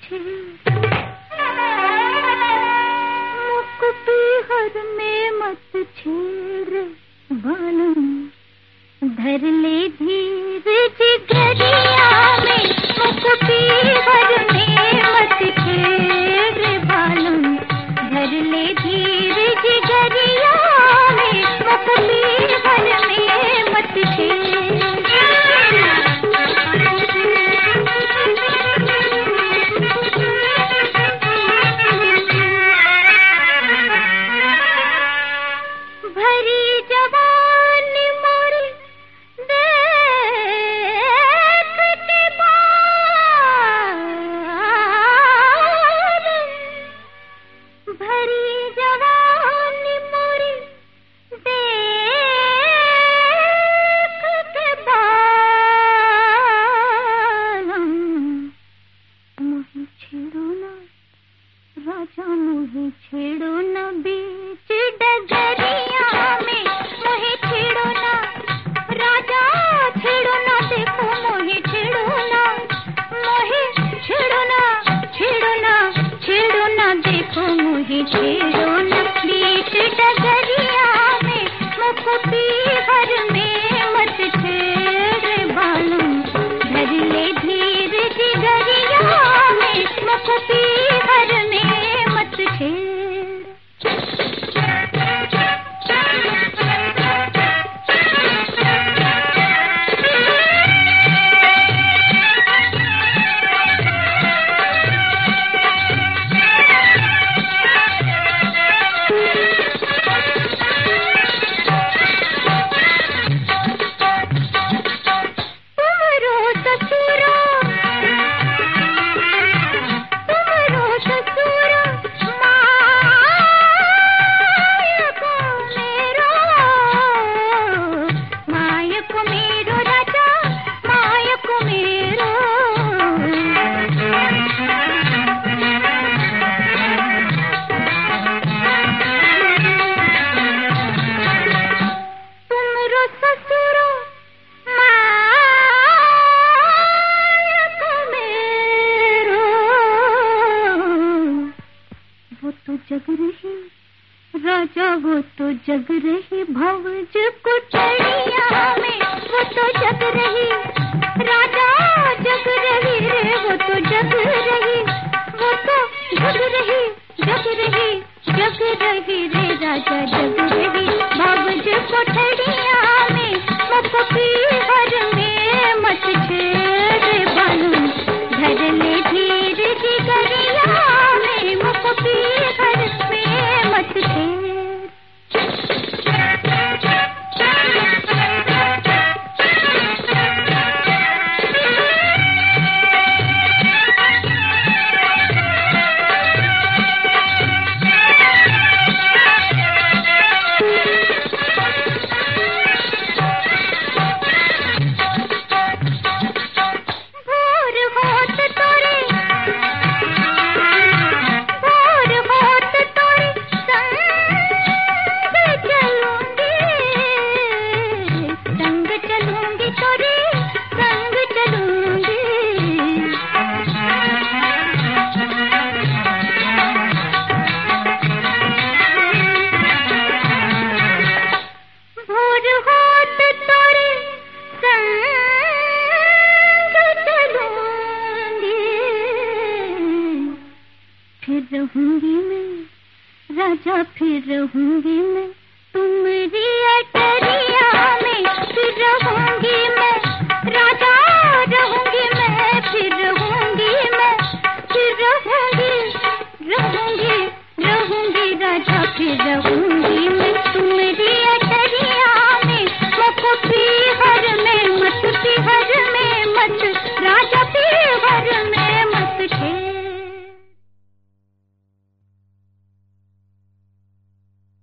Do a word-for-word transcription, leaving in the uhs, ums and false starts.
छेड़, मुख पीहर में मत छेड़ बालम, धर ले धीर जिगरिया में, मुख पीहर में मत छेड़ बालम, धर ले धीर जिगरिया में, मुख पीहर में मत छेड़। राजा मुझे छेड़ो न बीच डगरिया में, मुझे छेड़ो न राजा, छेड़ो न देखो मुझे छेड़ो न, मुझे छेड़ो न छेड़ो न छेड़ो न देखो मुझे छेड़ो न बीच डगरिया में, मुख पीहर में मत छेड़ बालम, धर ले धीर जिगरिया में, मुख पीहर में मत छेड़। जग रही राजा वो तो जग रही भवज कुटरिया में, वो तो जग रही राजा, जग रही रे वो तो जग रही, वो तो जग रही जग रही जग रही रे राजा, जग रही भवज कुटरिया में, मुख पीहर में मत छेड़ बालम, धर ले धीर जिगरिया में, मुख पीहर में मत छेड़। फिर रहूंगी मैं राजा, फिर रहूंगी मैं।